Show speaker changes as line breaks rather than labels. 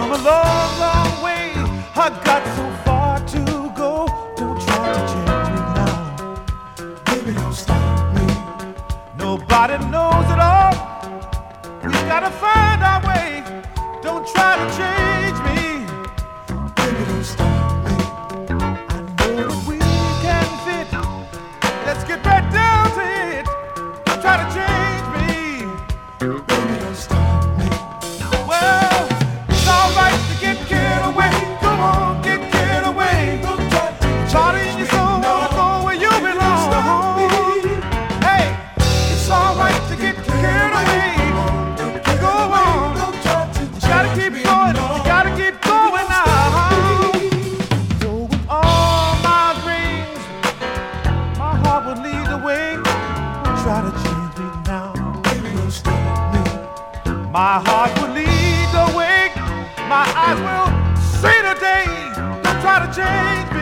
come a long, long way. I got so far to go. Don't try to change me now. Baby, don't stop me. Nobody knows it all. We gotta find our way. Don't try to change me. Baby, don't stop me. I know that we can fit. Let's get right down to it. Don't try to change me. Baby, don't stop me. Well, it's alright to get carried away. Come on, get carried away. Charlie in your soul, wanna go where you belong. Hey, it's alright to get carried away. Go on. You gotta keep going. You gotta keep going now. So with all my dreams, my heart will lead the way. Don't try to change me now. Baby, don't stop me. My heart will lead the way. My eyes will see the day. Don't try to change